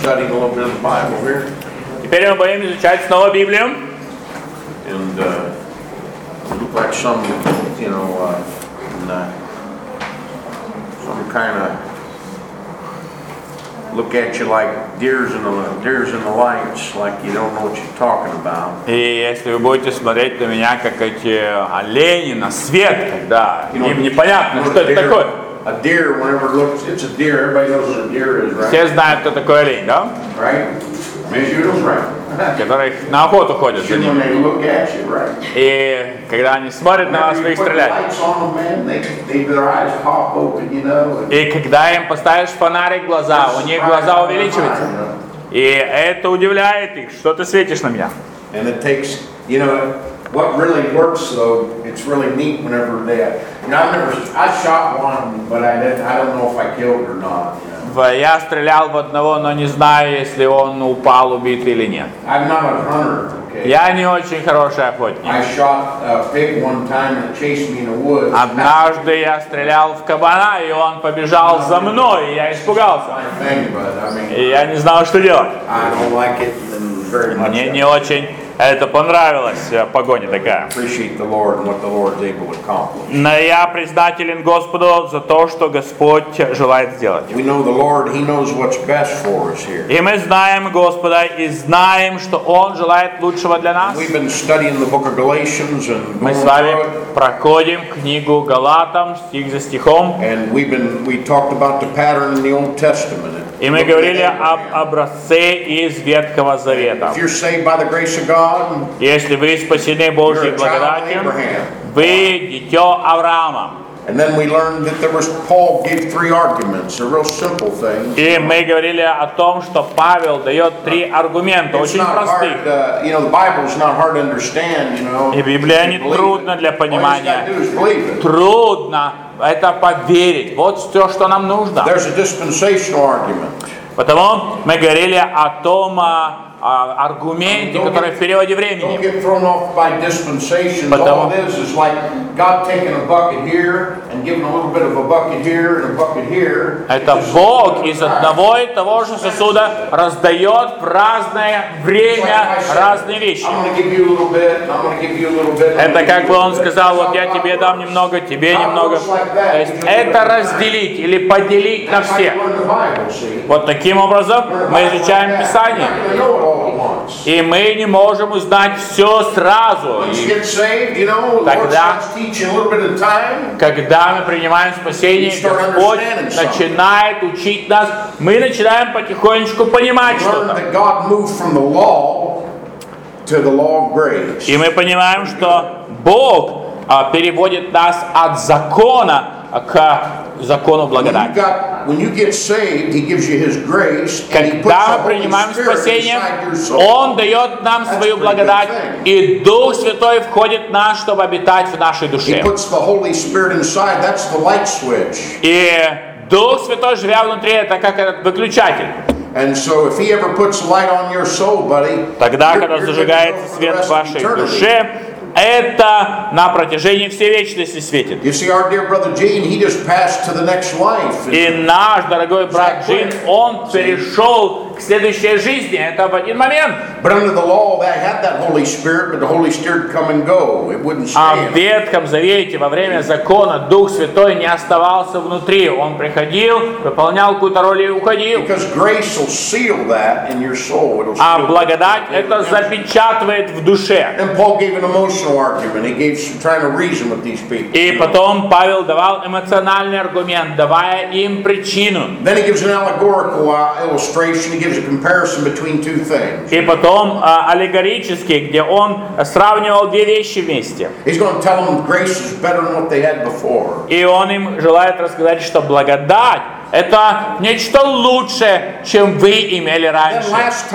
studying a little bit of the Bible here. Теперь мы будем изучать снова Библию. And look like some, some kind of look at you like deers in the lights, like you don't know what you're talking about. И если вы будете смотреть на меня, как эти олени на свет, когда им непонятно, что это такое. A deer, whenever it looks, it's a deer. Everybody knows what a deer is, right? Все знают, кто такой олень, да? Right? Которые на охоту ходят за ним. И когда они смотрят на вас, вы их стреляете. И когда им поставишь фонарик в глаза, у них глаза увеличиваются. И это удивляет их, что ты светишь на меня. What really works though, it's really neat whenever I shot one, but I don't know if I killed it or not. Я стрелял в одного, но не знаю, если он упал, убит или нет. I'm not a hunter, okay? Я не очень хороший охотник. I shot a pig one time and it chased me in the woods. Однажды я стрелял в кабана, и он побежал за мной, и я испугался. И я не знал, что делать. I don't like it very much. Мне не очень это понравилось, погоня такая. Но я признателен Господу за то, что Господь желает сделать. И мы знаем Господа и знаем, что Он желает лучшего для нас. Мы с вами проходим книгу Галатам, стих за стихом. И мы говорили об образце из Ветхого Завета. Если вы спасены Божьей благодатью, вы дитё Авраама. И мы говорили о том, что Павел дает 3 аргумента, очень простых. И Библия не трудна для понимания. Трудно это поверить. Вот все, что нам нужно. Потому мы говорили о том аргументе, который в периоде времени. Потому это Бог из одного и того же сосуда раздает в разное время разные вещи. Это как бы Он сказал, вот я тебе дам немного, тебе немного. То есть это разделить или поделить на всех. Вот таким образом мы изучаем Писание. И мы не можем узнать все сразу. Когда мы принимаем спасение, Господь начинает учить нас, мы начинаем потихонечку понимать что-то. И мы понимаем, что Бог переводит нас от закона к закону благодати. Когда мы принимаем спасение, Он дает нам свою благодать, и Дух Святой входит в нас, чтобы обитать в нашей душе. И Дух Святой, живя внутри, это как этот выключатель. Тогда, когда зажигается свет в вашей душе, это на протяжении всей вечности светит. И наш дорогой брат Джин, он перешел к следующей жизни. Это в один момент. А в Ветхом Завете во время закона Дух Святой не оставался внутри. Он приходил, выполнял какую-то роль и уходил. А благодать это запечатывает в душе. И потом Павел давал эмоциональный аргумент, давая им причину. И потом аллегорически, где он сравнивал 2 вещи вместе. И он им желает рассказать, что благодать это нечто лучшее, чем вы имели раньше.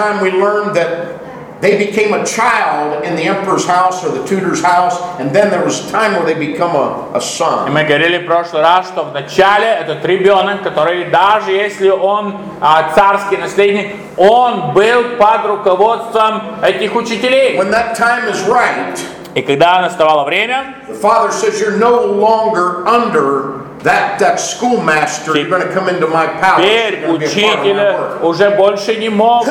They became a child in the emperor's house or the tutor's house, and then there was a time where they become a son. И мы говорили в прошлый раз, что вначале этот ребенок, который даже если он царский наследник, он был под руководством этих учителей. When that time is right, и когда наставало время, the father says you're no longer under that schoolmaster, you're going to come into my palace. Теперь You're gonna be a part of my учитель work. уже больше не мог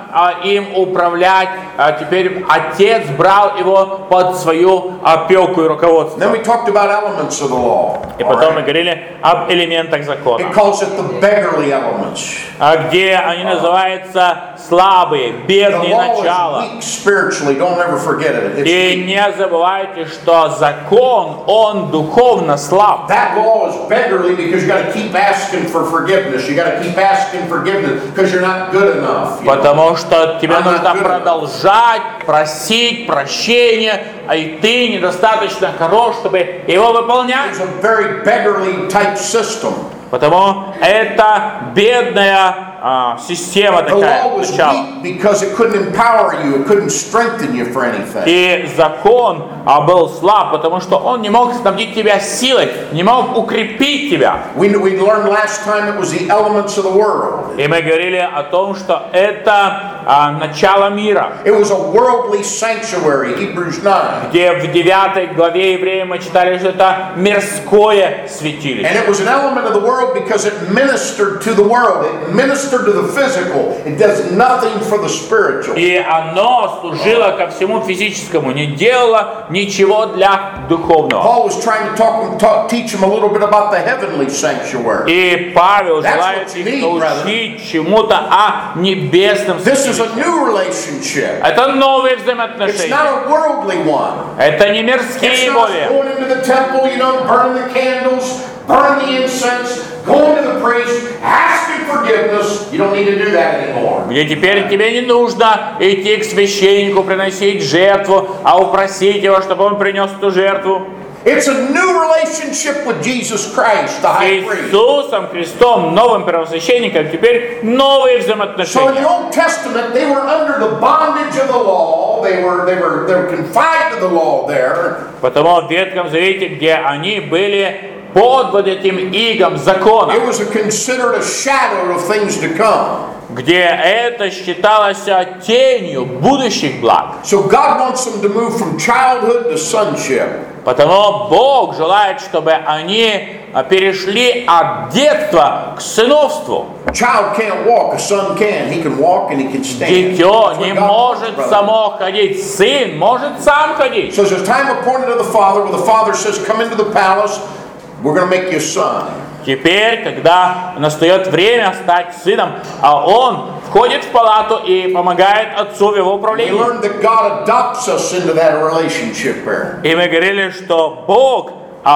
им управлять, а теперь отец брал его под свою опеку и руководство. Then we talked about elements of the law. И потом мы говорили об элементах закона, It calls it the beggarly elements. где они называются слабые, The бедные law начала. is weak spiritually. Don't ever forget it. It's И weak. не забывайте, что закон, он духовно слаб. That law is beggarly because you got to keep asking for forgiveness. You got to keep asking forgiveness because you're not good enough. You know? Потому что тебе I'm not нужно good enough. продолжать просить прощения, а и ты недостаточно хорош, чтобы его выполнять. It's a very beggarly type system. Потому это бедная система The такая, law was начало. weak because it couldn't empower you. It couldn't strengthen you for anything. И закон был слаб, потому что он не мог снабдить тебя силой, не мог укрепить тебя. We learned last time it was the elements of the world. И мы говорили о том, что это начало мира, It was a worldly sanctuary, Hebrews 9. где в 9 главе Евреям мы читали, что это мирское святилище. And it was an element of the world because it ministered to the world. It ministered to the physical. It does nothing for the spiritual. И оно служило ко всему физическому, не делало ничего для духовного. Paul was trying to teach them a little bit about the heavenly sanctuary. И Павел That's желает what you их need, brother. научить чему-то о небесном This is святилище. a new relationship. Это новые It's взаимоотношения. not a worldly one. Это не It's мирские not более. going into the temple, burning the candles, burning the incense, going to the priest, asking forgiveness. You don't need to do that anymore. Где теперь тебе не нужно идти к священнику, приносить жертву, а упросить его, чтобы он принес эту жертву. It's a new relationship with Jesus Christ, the С high priest. Иисусом Христом, новым первосвященником, теперь новые So in взаимоотношения. the Old Testament, they were under the bondage of the law. They were confined to the law there. Потому в Ветхом Завете, где они были под вот этим игом закона, It was considered a shadow of things to come. где это считалось тенью будущих благ. So God wants them to move from childhood to sonship. Потому Бог желает, чтобы они перешли от детства к сыновству. A child can't walk, a son can. He can walk and he can stand. Дитё That's не what God wants, может brother. само ходить, сын может сам ходить. So there's a time appointed of the father where the father says, come into the palace, we're going to make you a son. Теперь, когда настает время стать сыном, а он входит в палату и помогает отцу в его We управлении. learned that God adopts us into that relationship there. И мы говорили, что Бог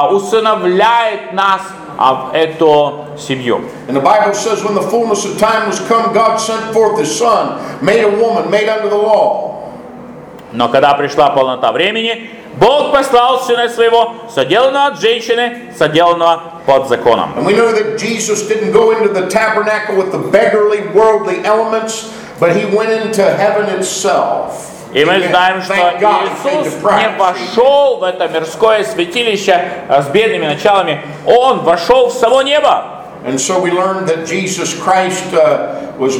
усыновляет нас в эту семью. And the Bible says when the fullness of time was come, God sent forth his son, made a woman, made under the law. Но когда пришла полнота времени, Бог послал Сына Своего, соделанного от женщины, соделанного под законом. And we know that Jesus didn't go into the tabernacle with the beggarly, worldly elements, but he went into heaven itself. И мы знаем, что Thank God he paid Иисус the price. не вошел в это мирское святилище с бедными началами, Он вошел в само небо. And so we learned that Jesus Christ was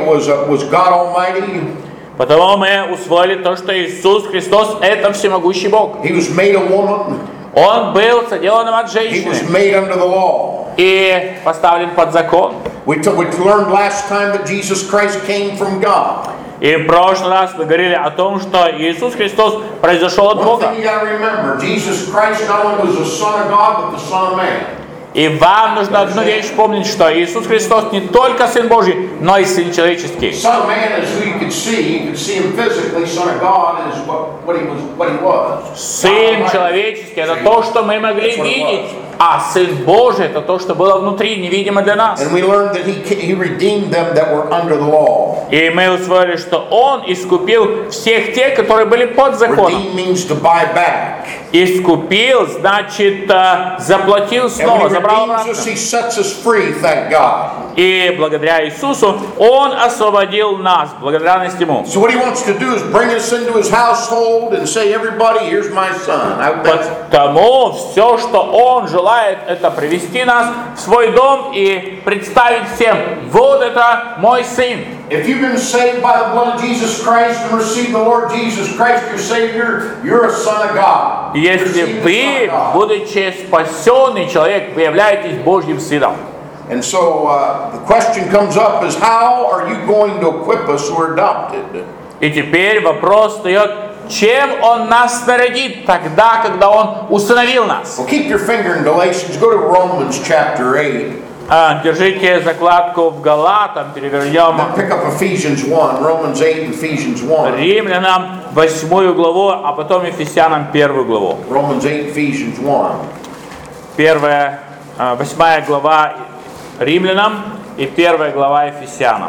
God Almighty. Потому мы усвоили то, что Иисус Христос — это всемогущий Бог. He was made a woman. Он был соделанным от He was женщины made under the law. и поставлен под закон. We learned last time that Jesus Christ came from God. И в прошлый раз мы говорили о том, что Иисус Христос произошел от One Бога. thing you got to remember, Jesus Christ not only was the Son of God, but the Son of Man. И вам нужно одну вещь помнить, что Иисус Христос не только Сын Божий, но и Сын человеческий. Son of Man is who you could see. You could see him physically. Son of God is what he was. Сын человеческий — это то, что мы могли видеть, а Сын Божий — это то, что было внутри, невидимо для нас. And we learned that he redeemed them that were under the law. И мы усвоили, что Он искупил всех тех, которые были под законом. Redeem means to buy back. Искупил, значит, заплатил And when снова, he забрал redeems обратно. us, he sets us free, thank God. И благодаря Иисусу Он освободил нас, благодарность Ему. So what he wants to do is bring us into his household and say, everybody, here's my son. Потому все, что Он желает, это привести нас в свой дом и представить всем: вот это мой сын. If you've been saved by the blood of Jesus Christ and received the Lord Jesus Christ, your Savior, you're a son of God. Если вы, будучи спасенный человек, вы являетесь Божьим сыном. And so the question comes up is, how are you going to equip us who are adopted? И теперь вопрос встает, чем Он нас снарядит тогда, когда Он усыновил нас? Well, keep your finger in Galatians. Go to Romans chapter 8. Держите закладку в Галатам, перевернем. Then pick up Ephesians 1. Romans 8, Ephesians 1. Римлянам 8 главу, а потом Ефесянам 1 главу. Romans 8, Ephesians 1. 8 глава Римлянам и 1 глава Ефесянам.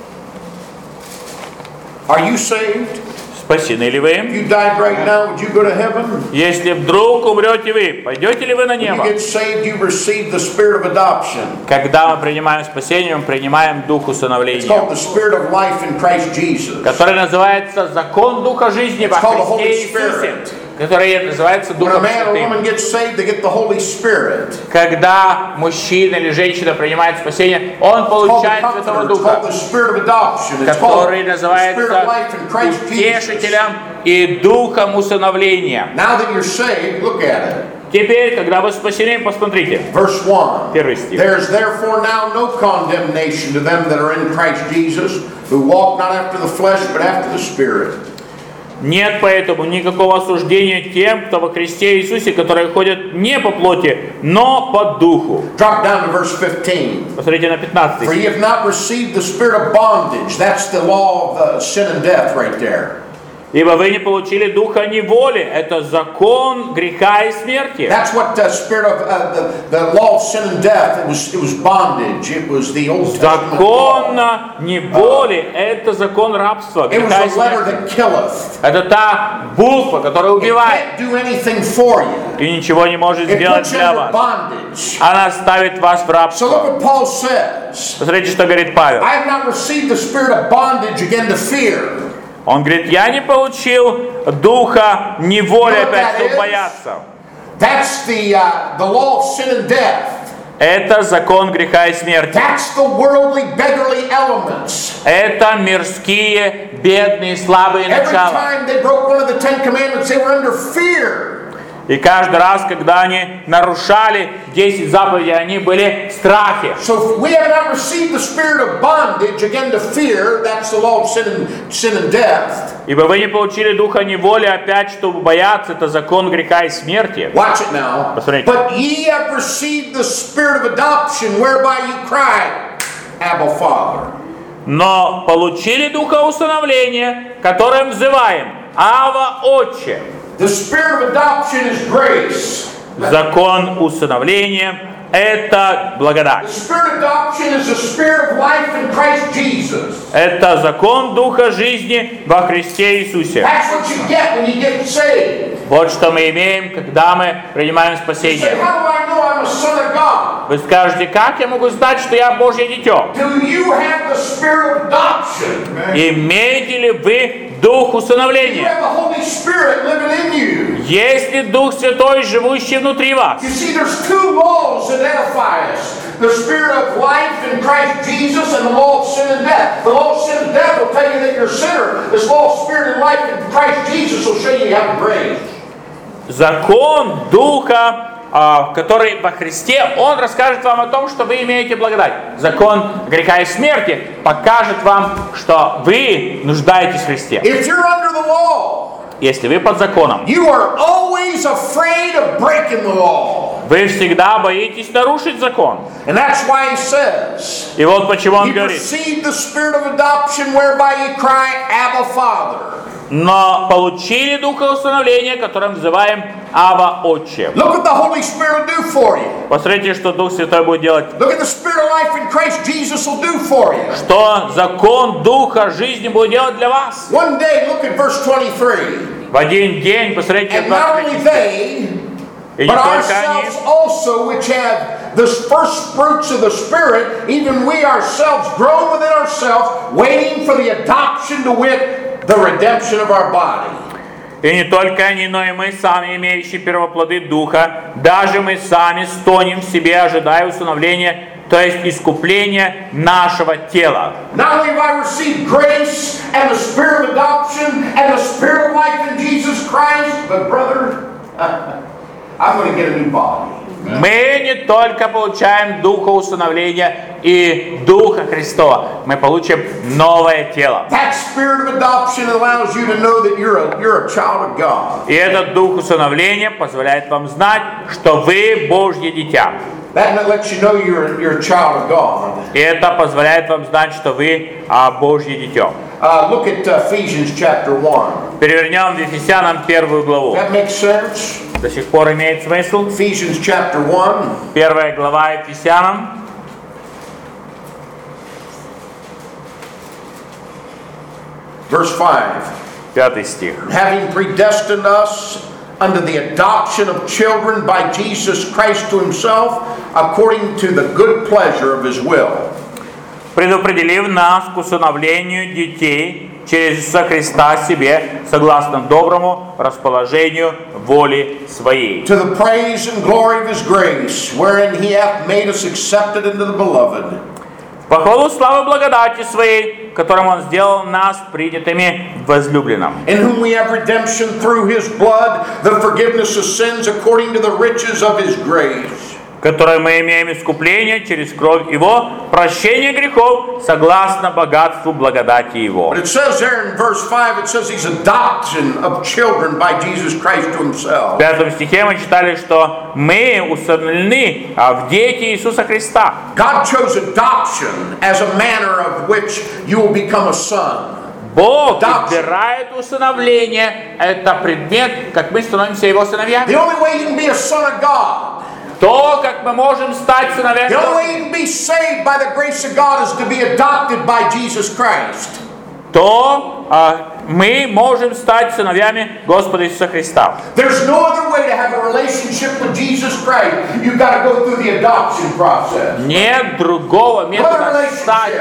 Are you saved? Спасены ли вы? If you died right now, would you go to heaven? Если вдруг умрете вы, пойдете ли вы на When небо? you get saved, you receive the spirit of adoption. Когда мы принимаем спасение, мы принимаем дух It's усыновления, called the spirit of life in Christ Jesus. который называется закон духа жизни во It's called the Holy Христе Иисусе, Spirit. который называется When a Духом man or Святым. woman gets saved, they get the Holy Spirit. Когда мужчина или женщина принимает спасение, он It's called the получает Святого Comforter. It's called Духа, the spirit of adoption. It's called который the spirit называется of life in Christ Jesus. утешителем и духом усыновления. Now that you're saved, look at it. Теперь, когда вы спасены, посмотрите. Verse 1. Первый стих. There's therefore now no condemnation to them that are in Christ Jesus, who walk not after the flesh, but after the Spirit. Нет поэтому никакого осуждения тем, кто во Христе Иисусе, которые ходят не по плоти, но по духу. Drop down to verse 15. Посмотрите на 15 For ye стих. have not received the spirit of bondage. That's the law of sin and death right there. Ибо вы не получили духа неволи, это закон греха и смерти. That's what the spirit of the law of sin and death. It was bondage. It was the Old Testament Закон law. неволи – это закон рабства, It was греха и the letter смерти. that killeth. Это та буква, которая It убивает can't do anything for you. и ничего не может It сделать puts you для under вас. bondage. Она ставит вас в So look рабство. what Paul says. Посмотрите, что говорит Павел. I have not received the spirit of bondage again to fear. Он говорит, я не получил духа неволи, You know what опять, that чтобы is? бояться. That's the law of sin and death. Это закон греха и смерти. That's the worldly, beggarly elements. Это мирские, бедные, слабые Every начала. time they broke one of the 10 commandments, they were under fear. И каждый раз, когда они нарушали 10 заповедей, они были в страхе. So if we have not received the spirit of bondage again to fear. That's the law of sin and death. Ибо вы не получили духа неволи опять, чтобы бояться, это закон греха и смерти. Watch it now. Посмотрите. But ye have received the spirit of adoption, whereby you cry, Abba, Father. Но получили духа усыновления, которым взываем Ава, Отче. The spirit of adoption is grace. Закон усыновления – это The благодать. spirit of adoption is the spirit of life in Christ Jesus. Это закон духа жизни во Христе Иисусе. That's what you get when you get saved. Вот что мы имеем, когда мы принимаем You say, спасение. how do I know I'm a son of God? Вы скажете, как я могу знать, что я Божье дитё? Do you have the spirit of adoption? Имеете ли вы дух You усыновления? have the Holy Spirit living in you. Есть ли Дух Святой, живущий внутри вас? You see, there's two laws that edify us. The spirit of life in Christ Jesus and the law of sin and death. The law of sin and death will tell you that you're a sinner. This law of spirit and life in Christ Jesus will show you you have grace. Закон Духа, который во Христе, Он расскажет вам о том, что вы имеете благодать. Закон греха и смерти покажет вам, что вы нуждаетесь в Христе. If you're under the law, Если вы под законом, you are always afraid of breaking the law. вы всегда боитесь нарушить закон. And that's why he says, И вот почему Он you говорит, received the spirit of adoption whereby you cry, Abba, Father. но получили Духа установления, которым называем Ава, Отче. Look what the Holy Spirit will do for you. Посмотрите, что Дух Святой будет делать. Look at the spirit of life in Christ Jesus will do for you. Что закон Духа жизни будет делать для вас. One day, look at verse 23. В один день, посмотрите, And not only 23. they, И не but только они, ourselves also, which have the first fruits of the Spirit, even we ourselves grow within ourselves, waiting for the adoption to wit, the redemption of our body. И не только они, но и мы сами, имеющие первоплоды Духа, даже мы сами стонем в себе, ожидая усыновления, то есть искупления нашего тела. Not only have I received grace and the spirit of adoption and the spirit of life in Jesus Christ, but brother, I'm going to get a new body. Мы не только получаем Духа усыновления и Духа Христова, мы получим новое тело. That spirit of adoption allows you to know that you're a child of God. И этот Дух усыновления позволяет вам знать, что вы Божье дитя. That lets you know you're a child of God. И это позволяет вам знать, что вы Божье дитё. Look at Ephesians chapter 1. Перевернем в Ефесянам 1 главу. That makes sense? До сих пор имеет смысл. Ephesians chapter 1. 1 глава Ефесянам. Verse 5. 5 стих. Having predestined us unto the adoption of children by Jesus Christ to himself, according to the good pleasure of his will. Предопределив нас к усыновлению детей через Иисуса Христа себе, согласно доброму расположению воли своей. To the praise and glory of his grace, wherein he hath made us accepted into the beloved. Похвалу славы благодати своей, которым Он сделал нас принятыми в возлюбленном. In whom we have redemption through his blood, the forgiveness of sins according to the riches of his grace. Которой мы имеем искупление через кровь Его, прощение грехов, согласно богатству благодати Его. But it says there in verse 5, it says he's adoption of children by Jesus Christ to himself. В 5 стихе мы читали, что мы усыновлены в дети Иисуса Христа. God chose adoption as a manner of which you will become a son. Бог избирает усыновление. Это предмет, как мы становимся Его сыновьями. The only way you can be a son of God, То, как мы можем стать сыновьями, the only way you can be saved by the grace of God is to be adopted by Jesus Christ. то мы можем стать сыновьями Господа Иисуса Христа. There's no other way to have a relationship with Jesus Christ. You've got to go through the adoption process. Нет другого метода стать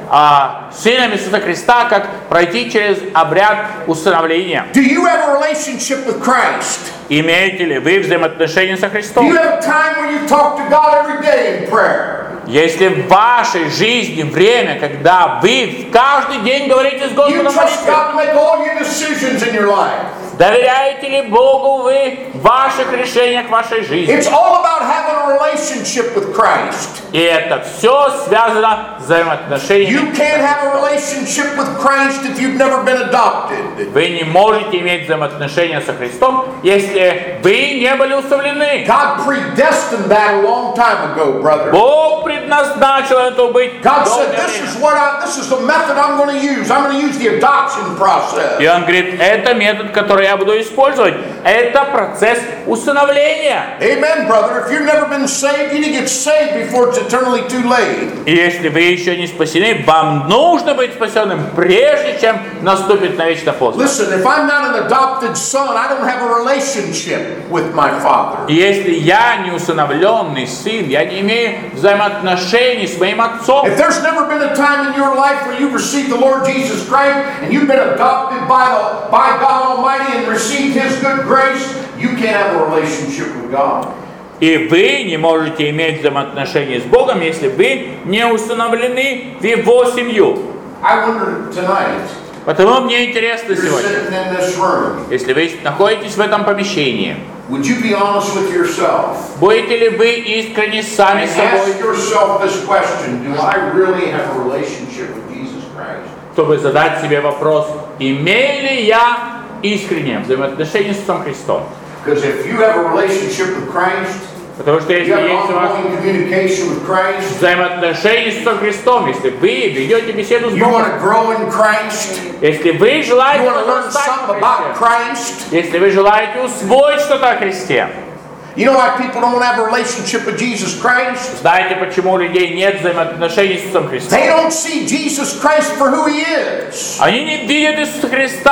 сыном Иисуса Христа, как пройти через обряд усыновления. Do you have a relationship with Christ? Имеете ли вы взаимоотношения со Do Христом? you have a time where you talk to God every day in prayer? Если в вашей жизни время, когда вы каждый день говорите с You Господом trust молитвой, God to make all your decisions in your life. доверяете ли Богу вы в ваших решениях вашей жизни? It's all about having a relationship with Christ. И это все связано с взаимоотношениями. You can't have a relationship with Christ if you've never been adopted. Вы не можете иметь взаимоотношения со Христом, если вы не были усыновлены. God predestined that a long time ago, brother. Бог предназначил это быть God said, долгое this время. is the method I'm going to use. I'm going to use the adoption process. И он говорит, это метод, который я буду использовать. Это процесс усыновления. Amen, brother. If you've never been saved, you need to get saved before it's eternally too late. И если вы еще не спасены, вам нужно быть спасенным, прежде чем наступит навечно поздно. Listen, if I'm not an adopted son, I don't have a relationship with my father. И если я не усыновленный сын, я не имею взаимоотношений с моим отцом. If there's never been a time in your life where you've received the Lord Jesus Christ and you've been adopted by God Almighty and received His good grace, you can't have a relationship with God. И вы не можете иметь взаимоотношения с Богом, если вы не усыновлены в Его семью. I wonder tonight, Потому мне интересно you're сегодня, sitting in this room, если вы находитесь в этом помещении, would you be honest with yourself будете ли вы искренне сами and с собой, ask yourself this question, do I really have a relationship with Jesus Christ? чтобы задать себе вопрос, имею ли я искреннее взаимоотношения с Иисусом Христом? Because if you have a relationship with Christ, Потому что если you have есть у вас ongoing communication with Christ, взаимоотношения с Иисусом Христом, если вы ведете беседу с you Богом, want to grow in Christ, если вы you желаете want to learn возрастать something в about Христе, Christ. если вы желаете усвоить что-то о Христе, You know why people don't have a relationship with Jesus Christ? знаете, почему у людей нет взаимоотношений с Иисусом Христом? They don't see Jesus Christ for who He is. Они не видят Иисуса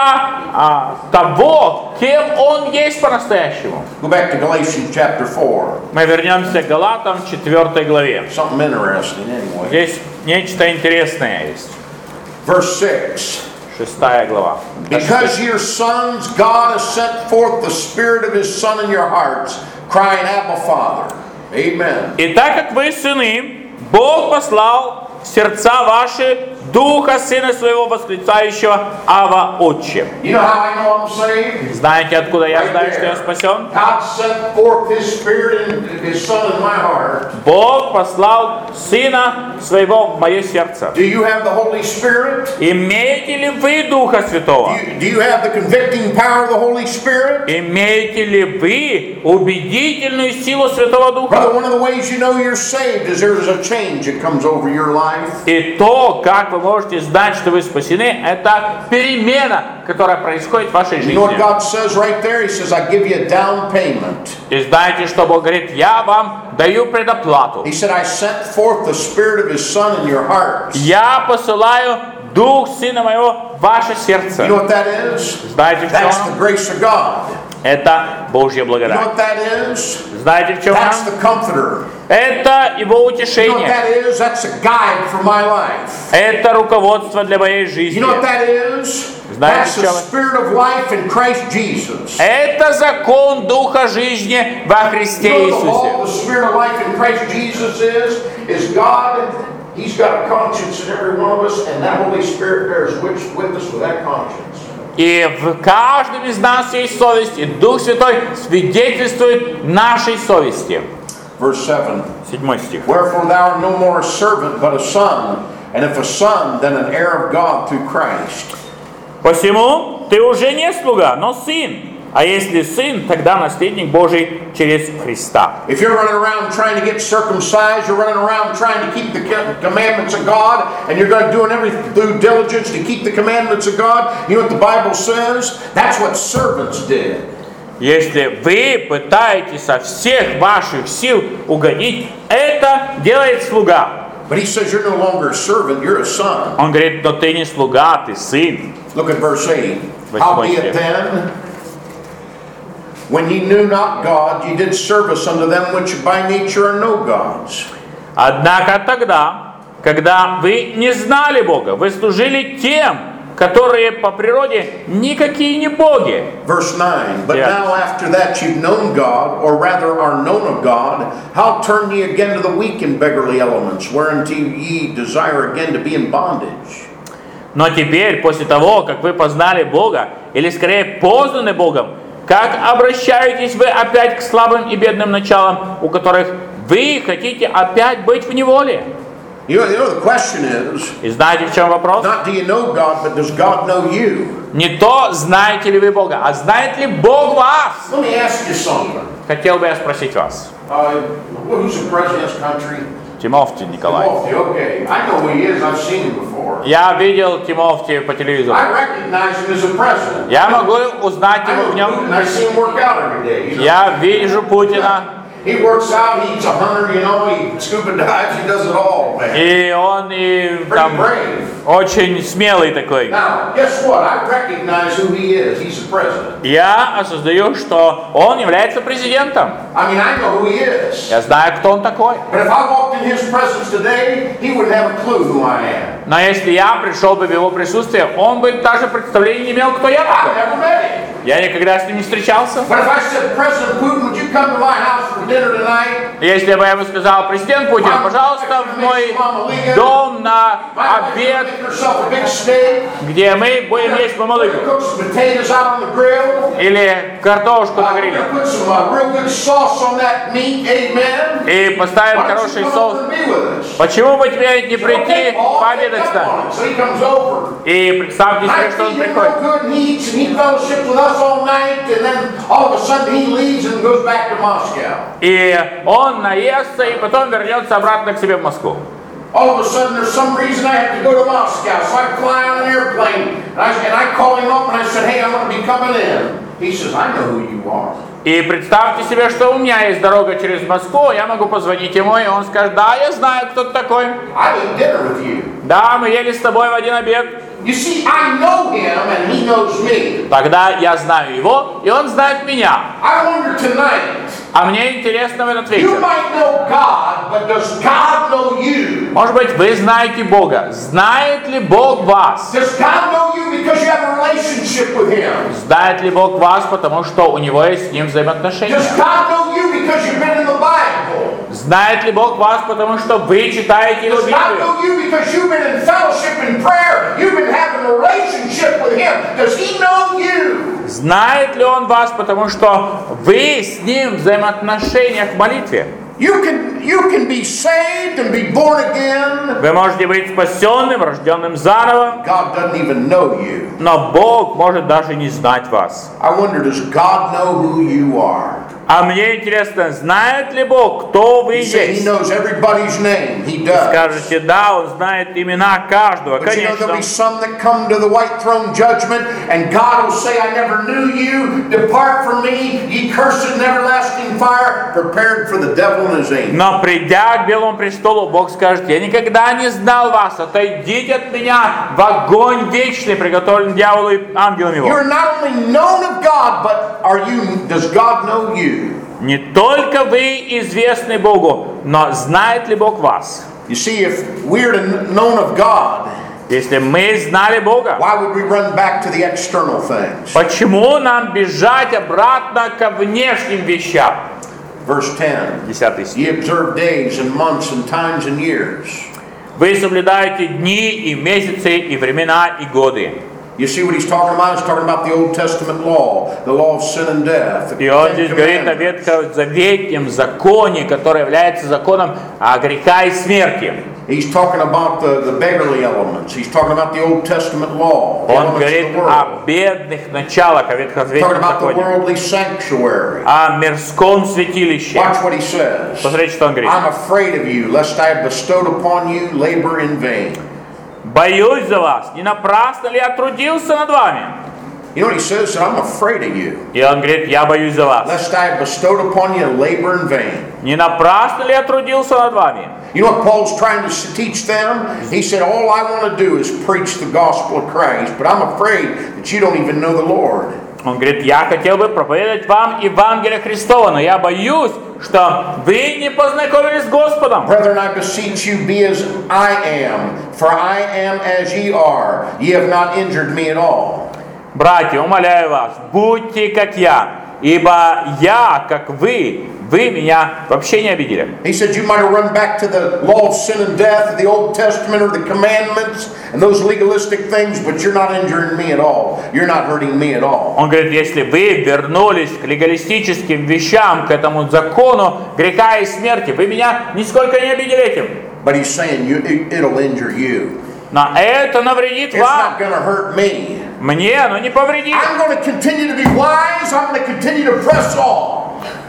Христа того, кем Он есть по-настоящему. Go back to Galatians chapter 4. Мы вернемся к Галатам 4 главе. Something interesting anyway. Здесь нечто интересное есть. Verse 6. 6 глава. Because your sons, God has sent forth the Spirit of His Son in your hearts, crying, Abba, Father. Amen. И так как вы сыны, Бог послал в сердца ваши Духа Сына Своего, восклицающего Ава, Отче. You know how I know I'm saved? Знаете, откуда я знаю, что я спасен? God sent forth His Spirit and His Son in my heart. Бог послал Сына Своего в мое сердце. Do you have the Holy Spirit? Имеете ли вы Духа Святого? Do you have the convicting power of the Holy Spirit? Имеете ли вы убедительную силу Святого Духа? Brother, one of the ways you know you're saved is there's a change that comes over your life. И то, как вы можете знать, что вы спасены, это перемена, которая происходит в вашей You know what жизни. God says right there? He says, I give you a down payment. И знаете, что Бог говорит? Я вам даю предоплату. He said, I sent forth the Spirit of His Son in your hearts. Я посылаю Дух Сына Моего в ваше сердце. You know what that is? Знаете, в That's чем? the grace of God. Это Божья You know благодать. what that is? Знаете, в чем That's она? the Comforter. Это Его You know what утешение. that is? That's a guide for my life. Это руководство для моей You жизни. know what that is? Знаете, That's в the чем? Spirit of life in Christ Jesus. Это закон Духа жизни во Христе You know what the law Иисусе. of the Spirit of life in Christ Jesus is God. He's got a conscience in every one of us, and that Holy Spirit bears witness with that conscience. И в каждом из нас есть совесть, и Дух Святой свидетельствует нашей совести. Verse 7. 7 стих. Wherefore thou art no more a servant, but a son, and if a son, then an heir of God through Christ. Посему ты уже не слуга, но сын. А если сын, тогда наследник Божий через Христа. If you're running around trying to get circumcised, you're running around trying to keep the commandments of God, and you're going to do every due diligence to keep the commandments of God, you know what the Bible says? That's what servants did. Если вы пытаетесь со всех ваших сил угодить, это делает слуга. But he says you're no longer a servant, you're a son. Он говорит, но ты не слуга, ты сын. Look at verse 8. Verse Howbeit 8. then, when ye knew not God, ye did service unto them which by nature are no gods. Однако тогда, когда вы не знали Бога, вы служили тем, которые по природе никакие не боги. Verse 9. But Yeah. now after that you've known God, or rather are known of God, how turn ye again to the weak and beggarly elements, whereunto ye desire again to be in bondage? Но теперь, после того, как вы познали Бога, или скорее познаны Богом, как обращаетесь вы опять к слабым и бедным началам, у которых вы хотите опять быть в неволе? You know the question is, И знаете, в чем вопрос? not do you know God, but does God know you? Не то, знаете ли вы Бога, а знает ли Бог вас? Let me ask you something. Хотел бы я спросить вас. Who's the president's country? Тимофей Николай. Timothy, okay. I know who he is. I've seen him before. Я видел Тимофея по телевизору. I recognize him as a president. Я могу узнать I его know в нем. Putin. I see him work out every day. You know? Я вижу Путина. He works out. He eats a hunter. You know. He scuba dives. He does it all, man. И он и Pretty там brave. очень смелый такой. Now, guess what? I recognize who he is. He's the president. Я осознаю, что он является президентом. I mean, I know who he is. Я знаю, кто он такой. But if I walked in his presence today, he wouldn't have a clue who I am. Но если я пришел бы в его присутствие, он бы даже представления не имел, кто я I've такой. never met him. Я никогда с ним не встречался. But if I said, President Putin, would you come to my house for dinner tonight? Если бы я ему сказал, президент Путин, пожалуйста, в мой дом на My wife's обед, gonna make herself a big steak. где мы будем есть We're мамалыгу. gonna cook some potatoes out on the grill. Или картошку на We're гриле. gonna put some real good sauce on that meat. Amen. И поставим Why don't хороший you come соус. over and be with us? Почему бы тебе не прийти Okay, Paul, пообедать с take up нами? on it. So he comes over. И представьте I себе, что он feed him приходит. real good and he eats and he fellowships with us all night, and then all of a sudden he leaves and goes back to Moscow. И он наестся, и потом вернется обратно к себе в Москву. All of a sudden there's some reason I have to go to Moscow, so I fly on an airplane, and I call him up and I said, hey, I'm going to be coming in. He says, I know who you are. И представьте себе, что у меня есть дорога через Москву, я могу позвонить ему, и он скажет, да, я знаю, кто ты такой. I ate dinner with you. Да, мы ели с тобой в один обед. You see, I know him and he knows me. Тогда я знаю его, и он знает меня. I wonder tonight, А мне интересно в этот you вечер. might know God, but does God know you? Может быть, вы знаете Бога. Знает ли Бог вас? Does God know you because you have a relationship with Him? Знает ли Бог вас, потому что у Него есть с Ним взаимоотношения? Does God know you because you've been in the Bible? Знает ли Бог вас, потому что вы читаете Его Does God Библию? know you because you've been in fellowship and prayer? You've been having a relationship with Him. Does He know you? Знает ли Он вас, потому что вы с Ним в взаимоотношениях в молитве? You can be saved and be born again. Вы можете быть спасенным, рожденным заново, God doesn't even know you. но Бог может даже не знать вас. I wonder, does God know who you are? А мне интересно, знает ли Бог, кто вы You say He есть? knows everybody's name. He does. Скажете, да, Он знает имена каждого, But you know, there'll конечно. be some that come to the white throne judgment, and God will say, I never knew you. Depart from me, ye cursed and everlasting fire, prepared for the devil and his angels. Но придя к Белому престолу, Бог скажет, я никогда не знал вас, отойдите от меня в огонь вечный, приготовлен дьяволу и ангелам его. You're not only known of God, but does God know you? Не только вы известны Богу, но знает ли Бог вас? You see, if we're known of God, Если мы знали Бога, why would we run back to the external things? почему нам бежать обратно ко внешним вещам? Verse 10. 10 стих. Ye observe days and months and times and years. Вы соблюдаете дни и месяцы и времена и годы. You see what he's talking about? He's talking about the Old Testament law, the law of sin and death. The И он Ten здесь говорит о Commandments. ветхозаветнем законе, который является законом греха и смерти. He's talking about the beggarly elements. He's talking about the Old Testament law, the Он elements говорит of the о world. бедных началах, о Talking ветхозаветном about the законе, worldly sanctuary. о мирском святилище. Watch what he says. Посмотрите, что он говорит. I'm afraid of you, lest I have bestowed upon you labor in vain. Боюсь за вас, не напрасно ли я трудился над вами? You know what he says? I'm afraid of you, И он говорит, я боюсь за вас. lest I have bestowed upon you labor in vain. Не напрасно ли я трудился над вами? You know what Paul's trying to teach them? He said, all I want to do is preach the gospel of Christ, but I'm afraid that you don't even know the Lord. Он говорит, я хотел бы проповедовать вам Евангелие Христово, но я боюсь, что вы не познакомились с Господом. Brethren, I beseech you, be as I am, for I am as ye are. Ye have not injured me at all. Братья, умоляю вас, будьте как я, ибо я, как вы меня вообще не обидели. He said you might have run back to the law of sin and death, the Old Testament, or the commandments, and those legalistic things, but you're not injuring me at all. You're not hurting me at all. Он говорит, если вы вернулись к легалистическим вещам, к этому закону греха и смерти, вы меня нисколько не обидели этим. But he's saying it'll injure you. Но это навредит It's вам. not going to hurt me. Мне оно не повредит. I'm going to continue to be wise. I'm going to continue to press on.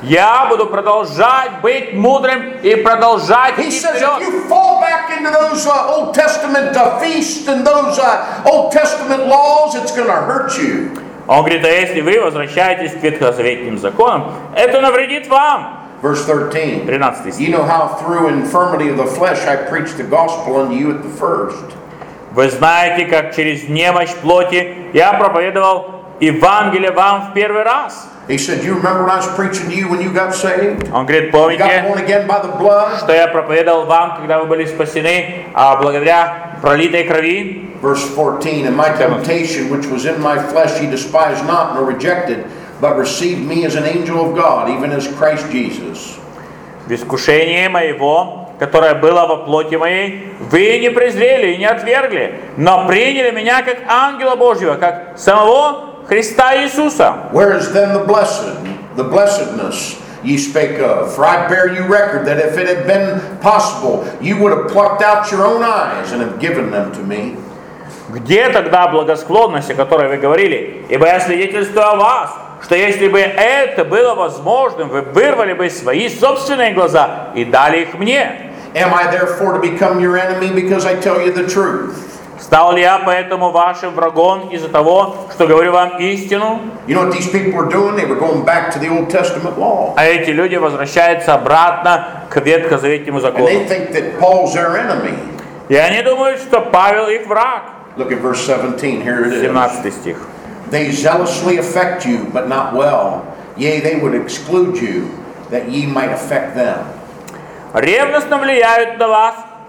Я буду продолжать быть мудрым и продолжать He идти says вперед. if you fall back into those Old Testament feasts and those Old Testament laws, it's going to hurt you. Он говорит, а если вы возвращаетесь к ветхозаветным законам, это навредит вам. Verse 13. 13 стих. You know how through infirmity of the flesh I preached the gospel unto you at the first. Вы знаете, как через немощь плоти я проповедовал Евангелие вам в первый раз. He said, you remember when I was preaching to you when you got saved? Он говорит, You got помните, born again by the blood? что я проповедовал вам, когда вы были спасены, благодаря пролитой крови? Verse 14, and my temptation which was in my flesh ye despised not nor rejected, but received me as an angel of God, even as Christ Jesus. В искушении моего, которое было во плоти моей, вы не презрели и не отвергли, но приняли меня как ангела Божьего, как самого Христа Иисуса. Where is then the blessedness ye spake of? For I bear you record that if it had been possible, you would have plucked out your own eyes and have given them to me. Где тогда благосклонность, о которой вы говорили? Ибо я свидетельствую о вас, что если бы это было возможным, вы вырвали бы свои собственные глаза и дали их мне. Am I therefore to become your enemy because I tell you the truth? Стал ли я поэтому вашим врагом из-за того, что говорю вам истину? You know what these people were doing? They were going back to the Old Testament law. А эти люди возвращаются обратно к ветхозаветнему And закону. they think that Paul's their enemy. И они думают, что Павел их враг. Look at verse 17. Here it is. 17 стих. They zealously affect you, but not well. Yea, they would exclude you, that ye might affect them. Ревностно влияют на вас,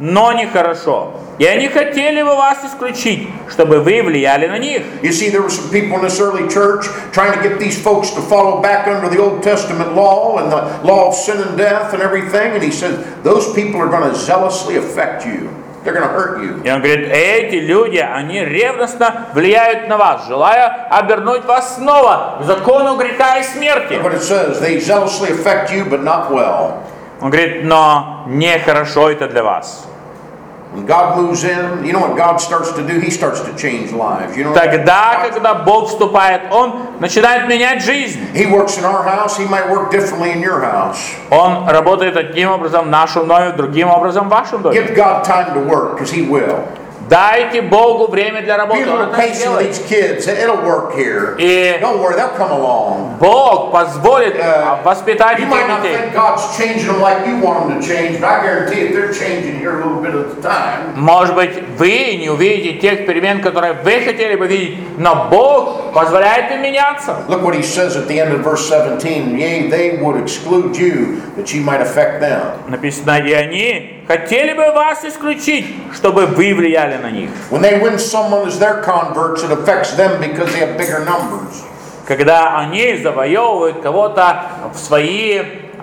но нехорошо. И они хотели бы вас исключить, чтобы вы влияли на них. You see, there were some people in this early church trying to get these folks to follow back under the Old Testament law and the law of sin and death and everything. And he says, those people are going to zealously affect you. They're going to hurt you. И он говорит, эти люди, они ревностно влияют на вас, желая обернуть вас снова к закону греха и смерти. But it says, they zealously affect you, but not well. Он говорит, но нехорошо это для вас. When God moves in, you know what God starts to do? He starts to change lives. You know Тогда, когда Бог вступает, Он начинает менять жизнь. He works in our house, He might work differently in your house. Он работает одним образом в нашем доме, другим образом в вашем доме. Give God time to work, because He will. Дайте Богу время для Be a работы, Он little это patient with сделает. these kids. It'll work here. И Don't worry, they'll come along. Бог позволит воспитать You этих might not детей. think God's changing them like you want them to change, but I guarantee you they're changing here a little bit at the time. Может быть, вы не увидите тех перемен, которые вы хотели бы видеть, но Бог позволяет им меняться. Look what He says at the end of verse 17. Yea, they would exclude you, that you might affect them. Написано, и они хотели бы вас исключить, чтобы вы влияли на них. When they win someone as their converts, it affects them because they have bigger numbers. Когда они завоевывают кого-то в свои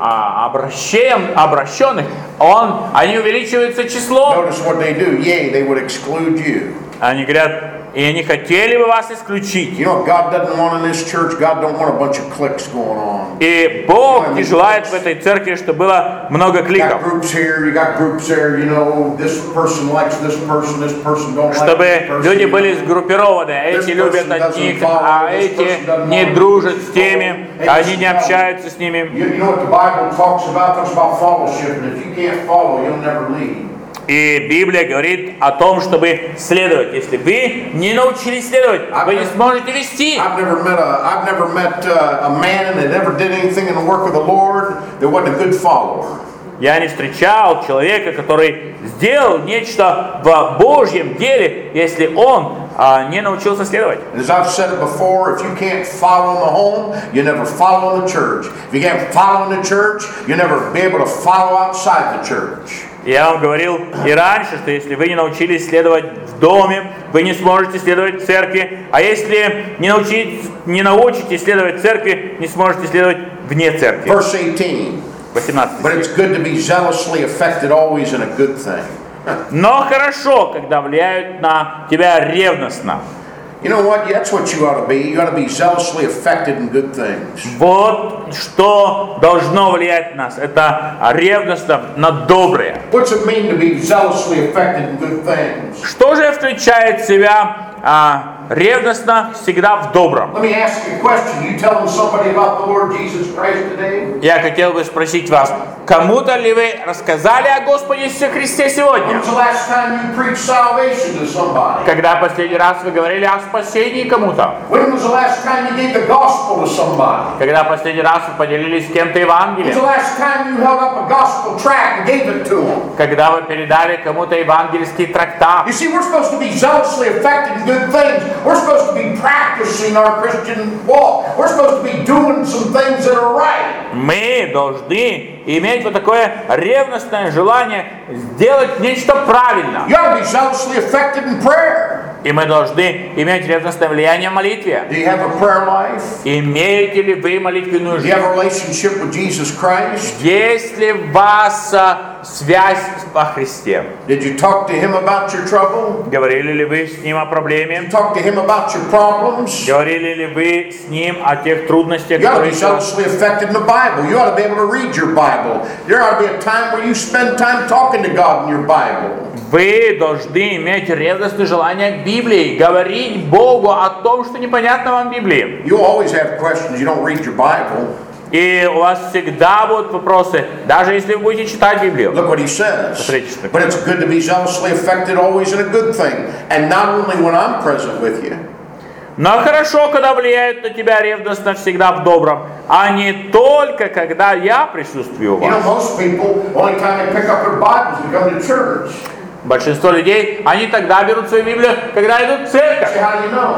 обращенных, они увеличиваются числом. Notice what they do. Yea, they would exclude you. Они говорят, и они хотели бы вас исключить. You know what God doesn't want in this church? God don't want a bunch of cliques going on. И Бог не желает в этой церкви, чтобы было много You got кликов. groups here, you got groups there, you know, this person likes this person don't like Чтобы this person. люди были сгруппированы. Эти любят одних, а эти не дружат с теми, они не общаются с ними. You know what the Bible talks about? It talks about fellowship, and if you can't follow, you'll never lead. И Библия говорит о том, чтобы следовать. Если вы не научились следовать, вы не сможете вести. I've never met a man that ever did anything in the work of the Lord that wasn't a good follower. Я не встречал человека, который сделал нечто в Божьем деле, если он не научился следовать. As I've said it before, if you can't follow in the home, you never follow in the church. If you can't follow in the church, you never be able to follow outside the church. Я вам говорил и раньше, что если вы не научились следовать в доме, вы не сможете следовать в церкви. А если не научитесь следовать в церкви, не сможете следовать вне церкви. Verse 18. 18 But it's стих. good to be zealously affected always in a good thing. Но хорошо, когда влияют на тебя ревностно. You know what? That's what you ought to be. You ought to be zealously affected in good things. Вот что должно влиять на нас. Это ревностно на доброе. What's it mean to be zealously affected in good things? Что же включает в себя ревностно всегда в добром? Let me ask you a question. You telling somebody about the Lord Jesus Christ today? Я хотел бы спросить вас, кому-то ли вы рассказали о Господе Иисусе Христе сегодня? When's the last time you preached salvation to somebody? Когда последний раз вы говорили о спасении кому-то? When was the last time you gave the gospel to somebody? Когда последний раз вы поделились с кем-то When's the Евангелием? last time you held up a gospel tract and gave it to them? Когда вы передали кому-то евангельский трактат? You see, we're supposed to be zealously affected in good things. We're supposed to be practicing our Christian walk. We're supposed to be doing some things that are right. Мы должны иметь вот такое ревностное желание сделать нечто правильно. You ought to be zealously affected in prayer. И мы должны иметь ревностное влияние в молитве. Do you have a prayer life? Имеете ли вы молитвенную Do you have жизнь? a relationship with Jesus Christ? Есть ли у вас связь во Христе? Did you talk to Him about your trouble? Говорили ли вы с Ним о проблеме? Talk to Him about your problems? Говорили ли вы с Ним о тех трудностях, You ought to be которые... zealously affected in the Bible. You ought to be able to read your Bible. There ought to be a time where you spend time talking to God in your Bible. Вы должны иметь ревностное желание к Библии, говорить Богу о том, что непонятно вам в Библии. You always have questions. You don't read your Bible. И у вас всегда будут вопросы, даже если вы будете читать Библию. Look what he says. Смотрите, что But it's good to be zealously affected always in a good thing. And not only when I'm present with you. Но хорошо, когда влияет на тебя ревностно всегда в добром, а не только когда я присутствую у You know, вас. most people, only time they pick up their Bibles to come to church. Большинство людей, они тогда берут свою Библию, когда идут в церковь. Say, how do you know?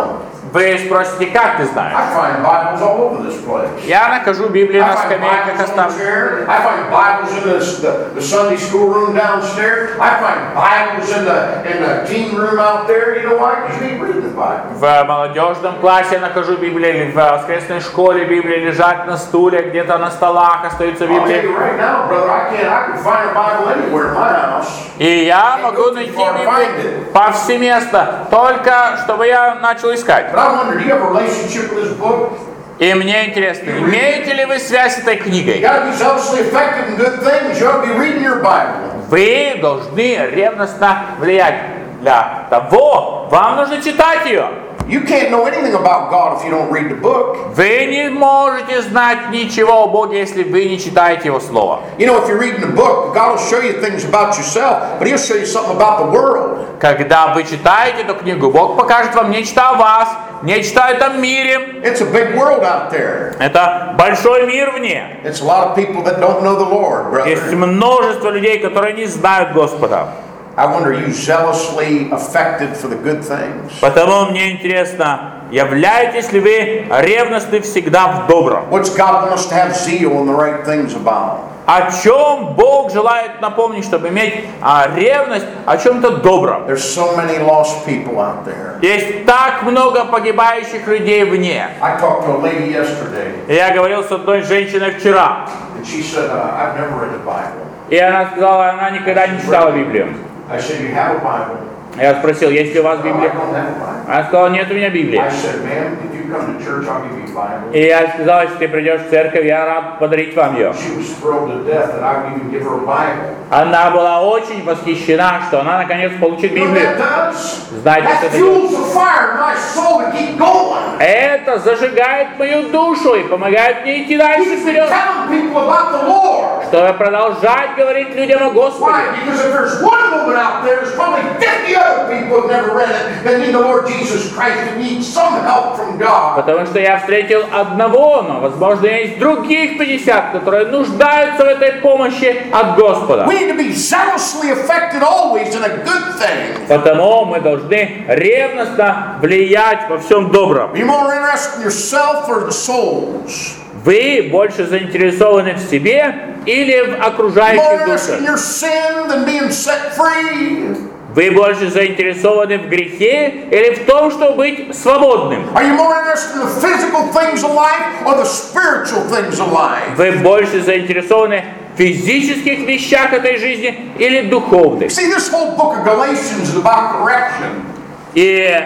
Вы спросите, как ты знаешь? I find Bibles all over this place. Я нахожу Библию I на find скамейках Bibles on the оставлю. chair. I find Bibles in the Sunday school room downstairs. I find Bibles in the teen room out there. You know why? Because you ain't reading the Bible. В молодежном классе я нахожу Библию, или в воскресной школе Библия лежат на стуле, где-то на столах остаются I'll tell Библии. you right now, brother, I can find a Bible anywhere in my house. И я могу найти Библию повсеместно, только чтобы я начал искать. But I wonder, do you have a relationship with this book? И мне интересно, имеете ли вы связь с этой You книгой? got to be zealously effective in good things. You ought to be reading your Bible. Вы должны ревностно влиять. Для того вам нужно читать ее. You can't know anything about God if you don't read the book. Вы не можете знать ничего о Боге, если вы не читаете Его Слово. You know, if you're reading the book, God will show you things about yourself, but He'll show you something about the world. Когда вы читаете эту книгу, Бог покажет вам нечто о вас, нечто о этом мире. It's a big world out there. Это большой мир вне. It's a lot of people that don't know the Lord, Есть brother. множество людей, которые не знают Господа. I wonder, are you zealously affected for the good things? Потому мне интересно, являетесь ли вы ревностны всегда в добром? What's God want us to have zeal in the right things about? О чем Бог желает напомнить, чтобы иметь ревность о чем-то добром? There's so many lost people out there. Есть так много погибающих людей вне. I talked to a lady yesterday, Я говорил с одной женщиной вчера, and she said, I've never read the Bible. и она сказала, она никогда не читала Библию. I said, you have a Bible? Я спросил, есть ли у вас No, I Библия? don't have a Bible. Она сказала, нет у меня Библии. I said, ma'am, if you come to church, I'll give you a Bible. И я сказал, если ты придешь в церковь, я рад подарить вам ее. She was thrilled to death that I would even give her a Bible. Она была очень восхищена, что она наконец получит You know what Библию. that does? Знаете, что That это делает? fuels the fire in my soul to keep going. Это зажигает мою душу и помогает мне идти дальше Keeps me вперед, telling people about the Lord. чтобы продолжать говорить людям о Господе. Why? Because if there's one woman out there, there's probably 50 other people who've never read it that need the Lord Jesus Christ and need some help from God. Потому что я встретил одного, но, возможно, есть других 50, которые нуждаются в этой помощи от Господа. We need to be zealously affected always in a good thing. Потому мы должны ревностно влиять во всем добром. Are you more interested in yourself or the souls? Вы больше заинтересованы в себе или в More окружающих interested in душах? your sin than being set free? Вы больше заинтересованы в грехе или в том, чтобы быть свободным? Are you more interested in the physical things of life or the spiritual things of life? Вы больше заинтересованы в физических вещах этой жизни или духовных? See, this whole book of Galatians is about correction. И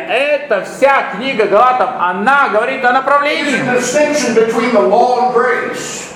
эта вся книга Галатам, она говорит о It's направлении, a distinction between the law and grace.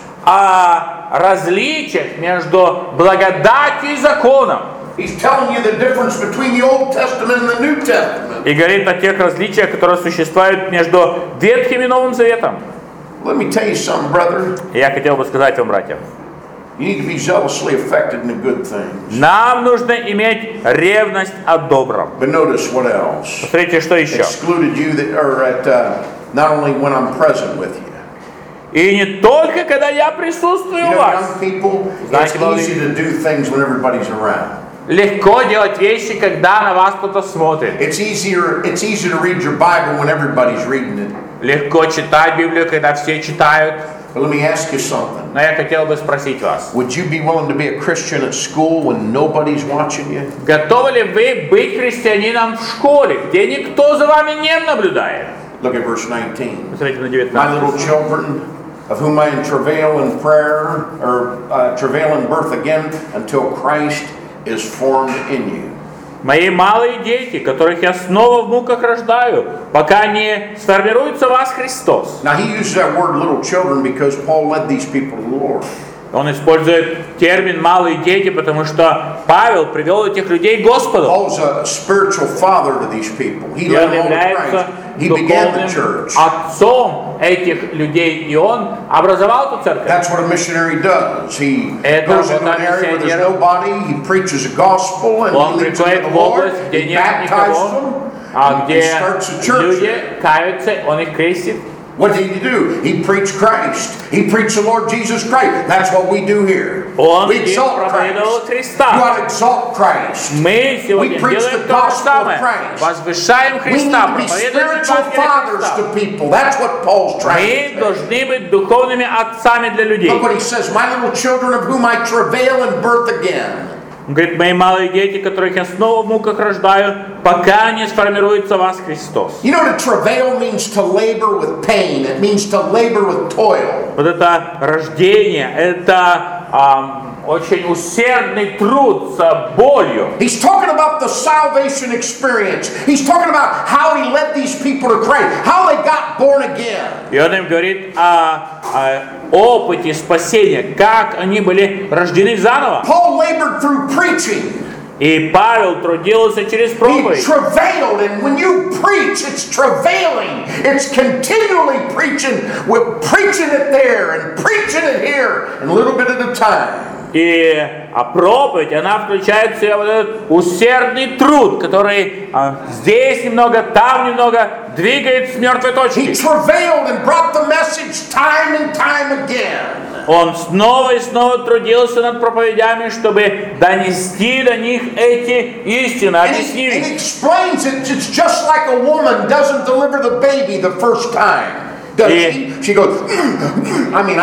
о различиях между благодатью и законом. He's telling you the difference between the Old Testament and the New Testament. И говорит о тех различиях, которые существуют между Ветхим и Новым Заветом. Let me tell you something, brother. И я хотел бы сказать вам, братья, You need to be zealously affected in the good things. нам нужно иметь ревность о добром. But notice what else. Посмотрите, что еще. Excluded you that are at not only when I'm present with you. И не только когда я присутствую You у know, вас. young people, it's Знаете, молодые easy to do things when everybody's around. Легко делать вещи, когда на вас кто-то смотрит. It's easier to read your Bible when everybody's reading it. Легко читать Библию, когда все читают. But let me ask you something. Но я хотел бы спросить вас. Would you be willing to be a Christian at school when nobody's watching you? Готовы ли вы быть христианином в школе, где никто за вами не наблюдает? Look at verse 19. Посмотрите на My 19. little children, of whom I travail in prayer, or travail in birth again, until Christ is formed in you. Мои малые дети, которых я снова в муках рождаю, пока не сформируется в вас Христос. Now he uses that word little children because Paul led these people to the Lord. Он использует термин «малые дети», потому что Павел привел этих людей к Господу. Paul's a spiritual father to these people. He И led он them all to является Christ. He began the духовным church. отцом этих людей, и он образовал эту церковь. That's what a missionary does. He Это goes into вот an area where there's миссионер. nobody, he preaches the gospel, and Он he leads them приходит to в the Lord, область, где he нет baptizes никого, them, а and где starts a church. люди каются, он их крестит. What did he do? He preached Christ. He preached the Lord Jesus Christ. That's what we do here. Он We exalt проповедовал Christ. Христа. You ought to exalt Christ. Мы сегодня We preach делаем the то же gospel самое. of Christ. Возвышаем We need Христа, to be проповедуем spiritual Евангелие fathers Христа. to people. That's what Paul's trying to Мы say. должны быть духовными отцами для людей. Look what he says. My little children of whom I travail and birth again. Он говорит, мои малые дети, которых я снова в муках рождаю, пока не сформируется в вас Христос. You know what to travail means? To labor with pain. It means to labor with toil. Вот это рождение, это очень усердный труд с болью. He's talking about the salvation experience. He's talking about how he led these people to Christ, how they got born again. И он им говорит о опыте спасения, как они были рождены заново. Paul labored through preaching. И Павел трудился через He проповедь. travailed, and when you preach, it's travailing. It's continually preaching. We're preaching it there and preaching it here, and a little bit at a time. И проповедь, она включает в себя вот этот усердный труд, который здесь немного, там немного двигает с мертвой He точки. travailed and brought the message time and time again. Он снова и снова трудился над проповедями, чтобы донести до них эти истины, And he объяснить. explains it. It's just like a woman doesn't deliver the baby the first time. Does she? She goes, I mean,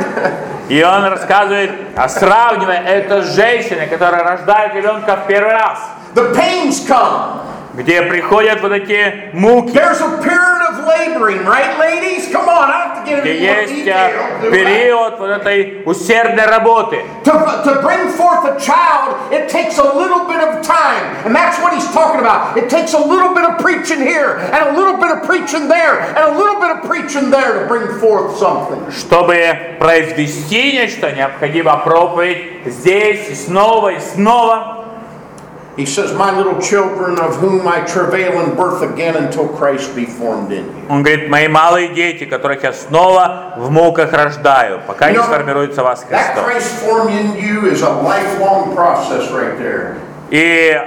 И он рассказывает, сравнивая это с женщиной, которая рождает ребенка в первый раз, the pains come. где приходят вот эти муки, There's a period of laboring, right, ladies? Come on, I have to get где into more есть detail. do I? период вот этой усердной работы. To bring forth a child, it takes a little bit of time. And that's what he's talking about. It takes a little bit of preaching here, and a little bit of preaching there, and a little bit of preaching there to bring forth something. Чтобы произвести нечто, необходима проповедь здесь и снова и снова. He says, my little children of whom I travail and birth again until Christ be formed in you. Он говорит, мои малые дети, которых я снова в муках рождаю, пока не сформируется в вас That Христос. Christ formed in you is a lifelong process right there. И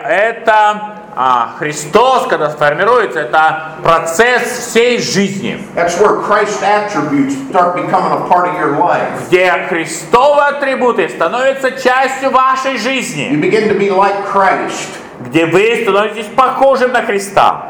это Христос, когда сформируется, это процесс всей жизни, That's where Christ's attributes start becoming a part of your life. где Христовы атрибуты становятся частью вашей You жизни, begin to be like Christ. где вы становитесь похожим на Христа.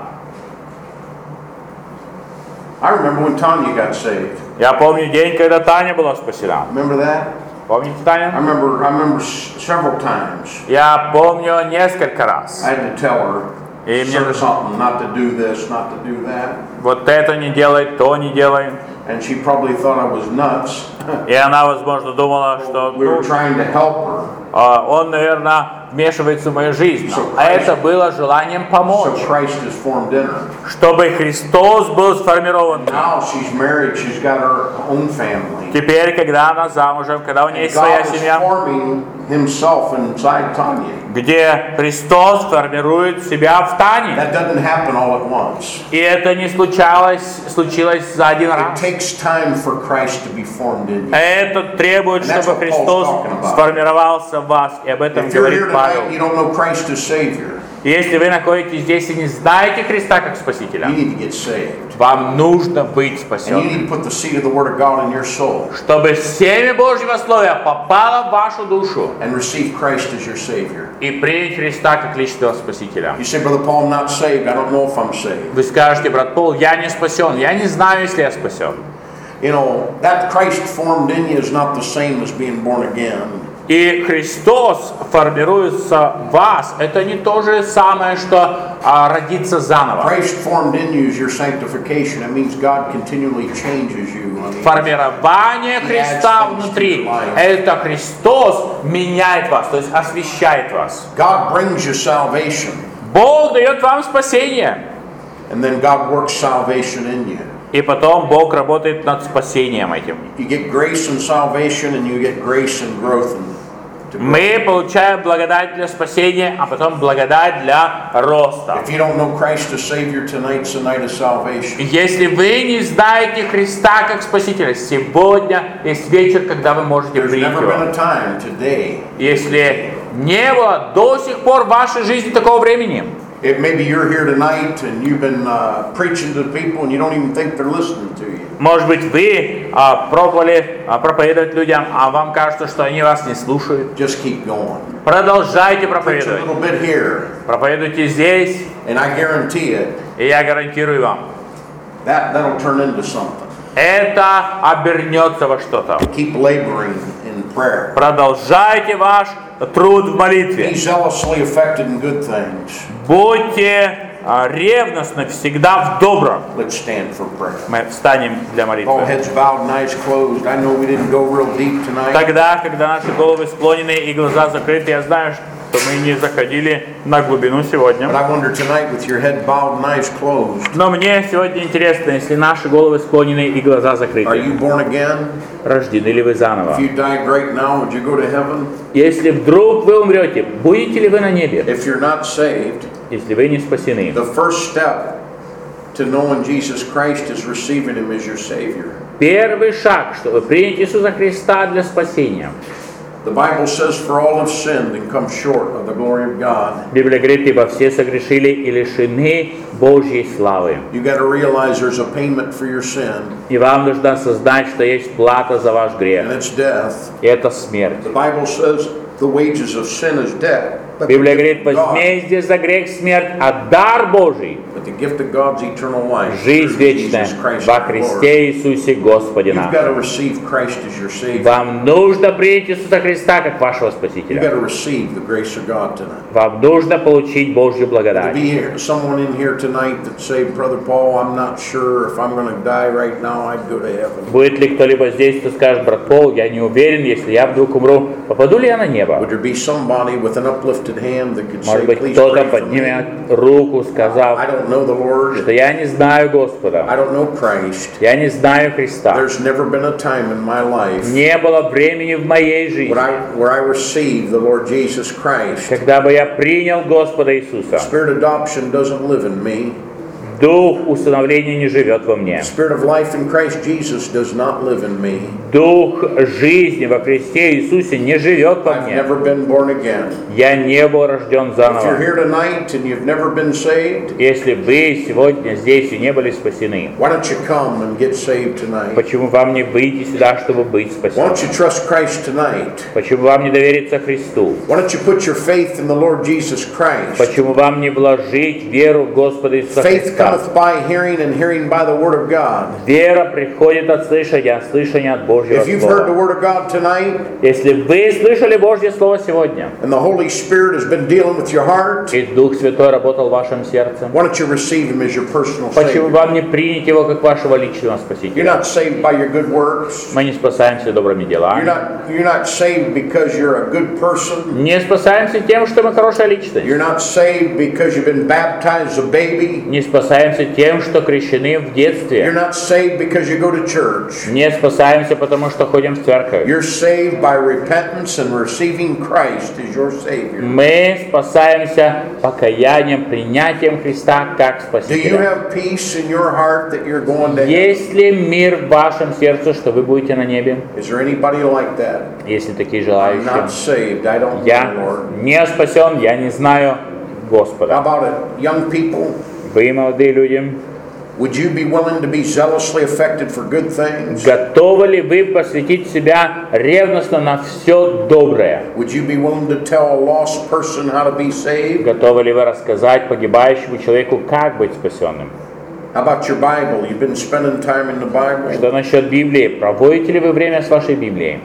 I remember when Tanya got saved. Я помню день, когда Таня была спасена. Remember that? Помните, I Таня? remember several times. Я помню несколько раз. I had to tell her И мне something, not to do this, not to do that. вот это не делай, то не делай. And she probably thought I was nuts. И она, возможно, думала, что We were trying to help her. он, наверное, вмешивается в мою жизнь. А это было желанием помочь, So Christ is formed in her. чтобы Христос был сформирован. Now she's married, she's got her own family. Теперь, когда она замужем, когда у нее есть своя God is семья, forming himself inside Tanya. где Христос формирует себя в Тане. That doesn't happen all at once. И это не случилось за один It раз. takes time for Christ to be formed in you. Это требует, чтобы Христос сформировался в вас. И об этом If you're here говорит Павел. tonight, you don't know Christ as Savior. Если вы находитесь здесь и не знаете Христа как Спасителя, You need to get saved. вам нужно быть And you спасенным, need to put the seed of the Word of God in your soul чтобы семя Божьего Слова попало в вашу душу and receive Christ as your Savior. и принять Христа как личного Спасителя. You say, Brother Paul, I'm not saved. I don't know if I'm saved. Вы скажете, брат Пол, я не спасен, я не знаю, если я спасен. You know, that Christ formed in you is not the same as being born again. И Христос формируется в вас. Это не то же самое, что родиться заново. Christ formed in you is your sanctification. It means God continually changes you. Формирование Христа внутри – это Христос меняет вас, то есть освящает вас. God brings you salvation. Бог дает вам спасение. And then God works salvation in you. И потом Бог работает над спасением этим. You get grace and salvation, and you get grace and growth. Мы получаем благодать для спасения, а потом благодать для роста. If you don't know Christ as Savior, tonight's the night of salvation. Если вы не знаете Христа как Спасителя, сегодня есть вечер, когда вы можете There's принять never been Его. a time today. Если не было до сих пор в вашей жизни такого времени, Maybe you're here tonight and you've been preaching to people and you don't even think they're listening to you. Может быть, вы пробовали проповедовать людям, а вам кажется, что они вас не слушают. Just keep going. Продолжайте Preach a проповедовать. little bit here, Проповедуйте здесь, and I guarantee it, и я гарантирую вам, that'll turn into something. это обернется во что-то. Keep laboring in prayer. Продолжайте ваш труд в Be молитве. zealously affected in good things. Будьте ревностны всегда в добром. Let's stand for prayer. Мы встанем для All молитвы. heads bowed and eyes closed. I know we didn't go real deep tonight. Тогда, когда наши головы склонены и глаза закрыты, я знаю, что мы не заходили на глубину сегодня. But I wonder tonight with your head bowed and eyes closed, Но мне сегодня интересно, если наши головы склонены и глаза are закрыты, you born again? рождены ли вы заново? If you died right now, would you go to heaven? Если вдруг вы умрете, будете ли вы на небе? If you're not saved, Если вы не спасены. the first step to knowing Jesus Christ is receiving Him as your Savior. Первый шаг, чтобы принять Иисуса Христа для спасения. The Bible says, for all have sinned and come short of the glory of God. Библия говорит, ибо все согрешили и лишены Божьей славы. You got to realize there's a payment for your sin, И вам нужно осознать, что есть плата за ваш грех. and it's death. И это смерть. The Bible says the wages of sin is death. But the Библия gift говорит, of God- возмездие за грех смерть, а дар Божий but the gift of God's eternal life жизнь through вечная Jesus Christ во our Lord. Христе Иисусе Господе You've got нашем. to receive Christ as your Savior. Вам нужно принять Иисуса Христа как вашего You've got Спасителя. to receive the grace of God tonight. Вам нужно получить Божью To благодать. be here, someone in here tonight that say, Brother Paul, I'm not sure if I'm going to die right now, I'd go to heaven. Будет ли кто-либо здесь, кто скажет, брат Пол, я не уверен, если я вдруг умру, попаду ли я на небо? Would there be somebody with an uplifted hand that could say, Может быть, please кто-то pray for me? поднимет руку, I сказав, don't know the Lord. что я не знаю I Господа, don't know Christ. я не знаю Христа. There's never been a time in my life Не было времени в моей жизни, where I received the Lord Jesus Christ. когда бы я принял Господа Иисуса. Spirit adoption doesn't live in me. Дух усыновления не живет во мне. Spirit of life in Christ Jesus does not live in me. Дух жизни во Христе Иисусе не живет во I've мне. never been born again. Я не был рожден If you're заново. here tonight and you've never been saved, Если вы сегодня здесь и не были спасены, why don't you come and get saved tonight? почему вам не выйти сюда, чтобы быть Why don't спасенным? you trust Christ tonight? Почему вам не довериться Христу? Why don't you put your faith in the Lord Jesus Christ? Почему вам не вложить веру в Господа Иисуса Faith Христа? cometh by hearing, and hearing by the Word of God. Вера приходит от слышания, а слышание от Божьего If you've heard the Слова. Word of God tonight, Если вы слышали Божье Слово сегодня, and the Holy Spirit has been dealing with your heart, и Дух Святой работал в вашем сердце, why don't you receive Him as your personal почему Savior? вам не принять Его как вашего личного You're Спасителя? not saved by your good works. Мы не спасаемся добрыми делами. You're not saved because you're a good person. Не спасаемся тем, что мы хорошая личность. You're not saved because you've been baptized as a baby. Не спасаемся тем, что крещены в You're детстве. not saved because you go to church. Не спасаемся, потому что ходим в церковь. You're saved by repentance and receiving Christ as your Savior. Мы спасаемся покаянием, принятием Христа как Do you Спасителя. have peace in your heart that you're going to heaven? Есть ли мир в вашем сердце, что вы будете на небе? Is there anybody like that? Если такие I'm желающие. not saved. I don't know Я the Lord. не спасен, я не знаю How Господа. about it? Young people, Вы, молодые люди, would you be willing to be zealously affected for good things? готовы ли вы посвятить себя ревностно на все доброе? Would you be willing to tell a lost person how to be saved? Готовы ли вы рассказать погибающему человеку, как быть спасенным? How about your Bible? You've been spending time in the Bible? Что насчет Библии? Проводите ли вы время с вашей Библией?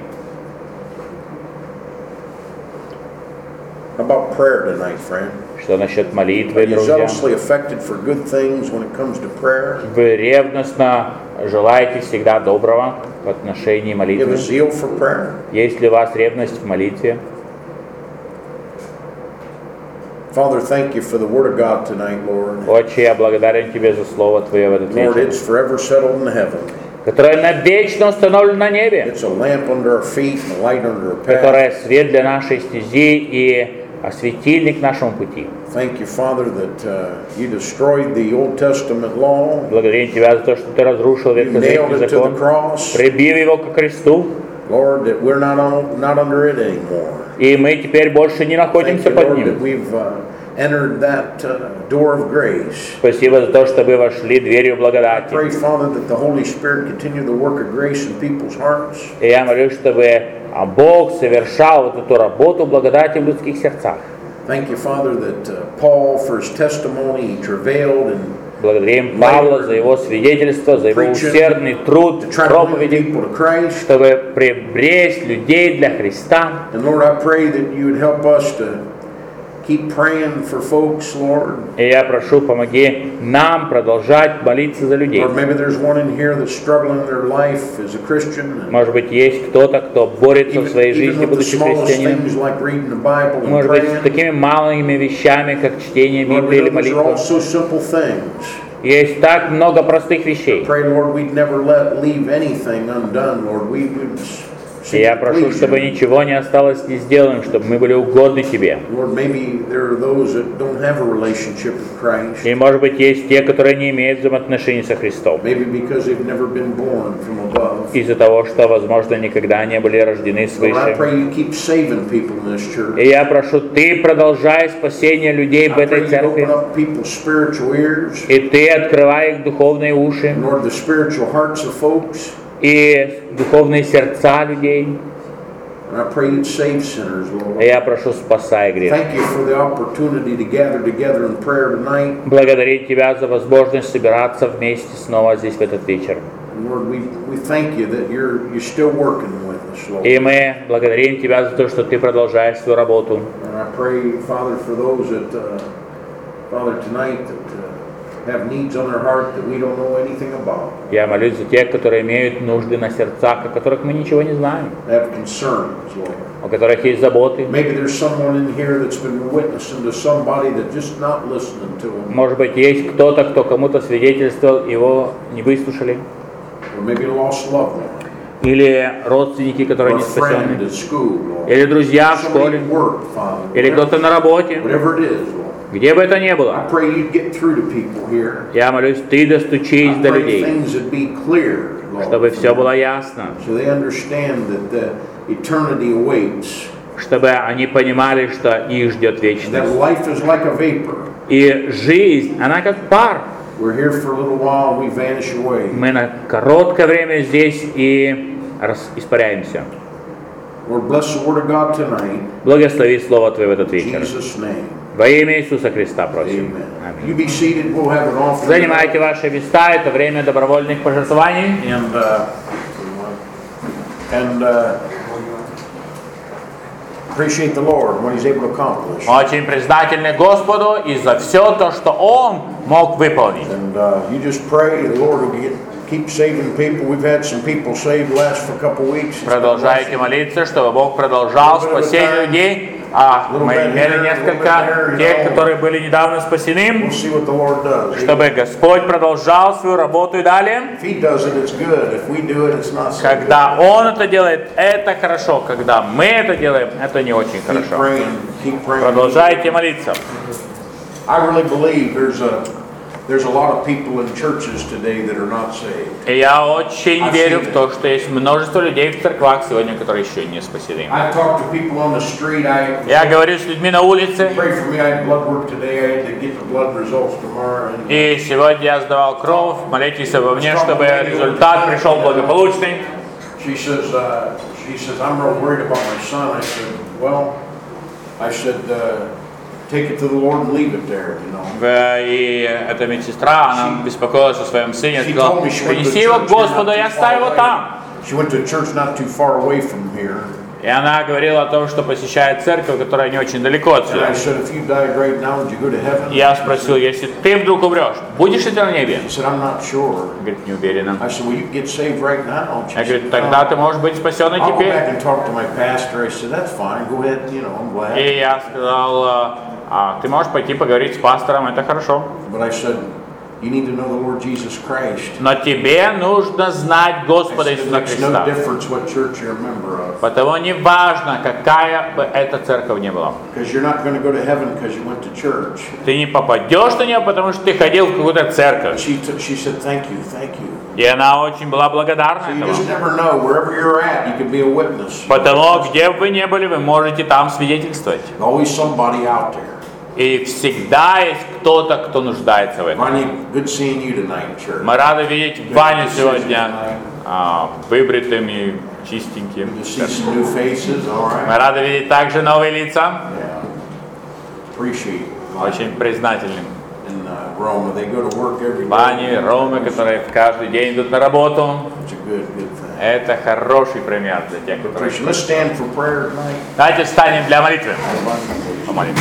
How about prayer tonight, friend? Что насчет Are молитвы, you друзья? zealously affected for good things when it comes to prayer? Вы ревностно желаете всегда доброго в отношении You have молитвы? a zeal for prayer? Есть ли у вас ревность в молитве? Father, thank you for the Word of God tonight, Lord. Отче, я благодарен Тебе за Слово Твое в этот Lord, вечер, it's forever settled in heaven. которое навечно установлено на небе, It's a lamp under our feet and a light under our path. которое свет для нашей стези и светильник нашему пути. Thank you, Father, that you destroyed the Old Testament law. Благодарим Тебя за то, что Ты разрушил You nailed ветхозаветный it to the закон, cross. прибив его к кресту, Lord, that we're not under it anymore. и мы теперь больше не Thank находимся you, под Lord, that ним. entered that door of grace. Спасибо за то, что вы вошли дверью благодати. Pray, Father, that the Holy Spirit continue the work of grace in people's hearts. И я молюсь, чтобы Бог совершал вот эту работу благодати в людских сердцах. Thank you, Father, that Paul, for his testimony, he travailed and Благодарим Павла за его свидетельство, за его усердный труд в проповеди, чтобы приобрести людей для Христа. And Lord, I pray that you would help us to keep praying for folks, Lord. И я прошу, помоги нам продолжать молиться за людей. Or maybe there's one in here that's struggling in their life as a Christian. Может быть, есть кто-то, кто борется в своей жизни, будучи христианином. Может быть, с такими малыми вещами, как чтение Библии или молитва. Есть так много простых вещей. И я прошу, чтобы ничего не осталось не сделанным, чтобы мы были угодны Тебе. И, может быть, есть те, которые не имеют взаимоотношений со Христом. Из-за того, что, возможно, никогда не были рождены свыше. И я прошу, Ты продолжай спасение людей в этой церкви. И Ты открывай их духовные уши. И духовные сердца людей. И я прошу, спасай грех. Благодарить Тебя за возможность собираться вместе снова здесь в этот вечер. И мы благодарим Тебя за то, что Ты продолжаешь свою работу. Я молюсь за тех, которые имеют нужды на сердцах, о которых мы ничего не знаем, о которых есть заботы. Может быть, есть кто-то, кто кому-то свидетельствовал, его не выслушали. Или родственники, которые не спасены. Или друзья в школе. Или кто-то на работе. Где бы это ни было, я молюсь, Ты достучись до людей, чтобы все было ясно, чтобы они понимали, что их ждет вечность. И жизнь, она как пар. Мы на короткое время здесь и испаряемся. Благослови Слово Твое в этот вечер. Во имя Иисуса Христа просим. Аминь. Занимайте ваши места, это время добровольных пожертвований. Очень признательны Господу и за все то, что Он мог выполнить. Продолжайте молиться, чтобы Бог продолжал спасение людей. Мы имели несколько тех, которые были недавно спасены, чтобы Господь продолжал свою работу и далее. Когда Он это делает, это хорошо. Когда мы это делаем, это не очень хорошо. Продолжайте молиться. There's a lot of people in churches today that are not saved. И я очень верю в то, что есть множество людей в церквах сегодня, которые еще не спасены. I talk to people on the street. Я говорю с людьми на улице. Pray for me. I had blood work today. I had to get the blood results tomorrow. И сегодня я сдавал кровь. Молитесь обо мне, чтобы результат пришел благополучный. She says, I'm real worried about my son. I said, take it to the Lord and leave it there, you know. И эта медсестра, она беспокоилась о своем сыне, сказала, принеси его к Господу и оставь его там. She went to a church not too far away from here. И она говорила о том, что посещает церковь, которая не очень далеко отсюда. Я спросил, если ты вдруг умрешь, будешь ли ты на небе? Говорит, не уверена. Я говорю, тогда ты можешь быть спасен и теперь. И я сказал, ты можешь пойти поговорить с пастором, это хорошо. Но тебе нужно знать Господа Иисуса Христа. Потому не важно, какая бы эта церковь ни была. Ты не попадешь на нее, потому что ты ходил в какую-то церковь. И она очень была благодарна этому. Потому где бы вы ни были, вы можете там свидетельствовать. И всегда есть кто-то, кто нуждается в этом. Vanya, good seeing you tonight in church. Мы рады видеть Ваню сегодня выбритым и чистеньким. You see some new faces, all right? Мы рады видеть также новые лица. Yeah. Appreciate it. Очень признательным. In Rome, they go to work every day. Ване, Ромы, которые каждый день идут на работу. It's a good thing. Это хороший пример для тех, которые... Let's stand for prayer tonight. Давайте встанем для молитвы. Помолимся.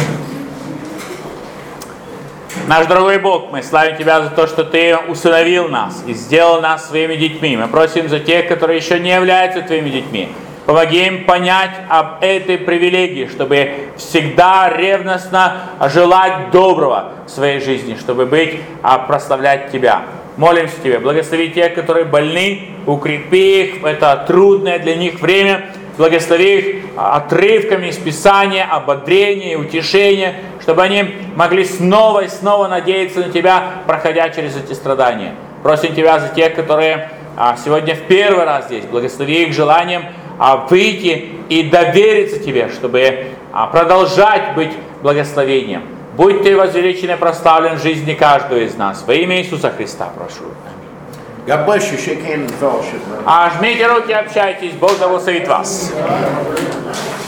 Наш дорогой Бог, мы славим Тебя за то, что Ты усыновил нас и сделал нас своими детьми. Мы просим за тех, которые еще не являются Твоими детьми. Помоги им понять об этой привилегии, чтобы всегда ревностно желать доброго в своей жизни, чтобы прославлять Тебя. Молимся Тебе, благослови тех, которые больны, укрепи их в это трудное для них время, благослови их отрывками из Писания, ободрения, утешения, чтобы они могли снова и снова надеяться на Тебя, проходя через эти страдания. Просим Тебя за тех, которые сегодня в первый раз здесь, благослови их желанием выйти и довериться Тебе, чтобы продолжать быть благословением. Будь Ты возвеличен и прославлен в жизни каждого из нас. Во имя Иисуса Христа прошу. God bless you. Shake hands in fellowship, brother. Жмите руки, общайтесь. Бог благословит вас.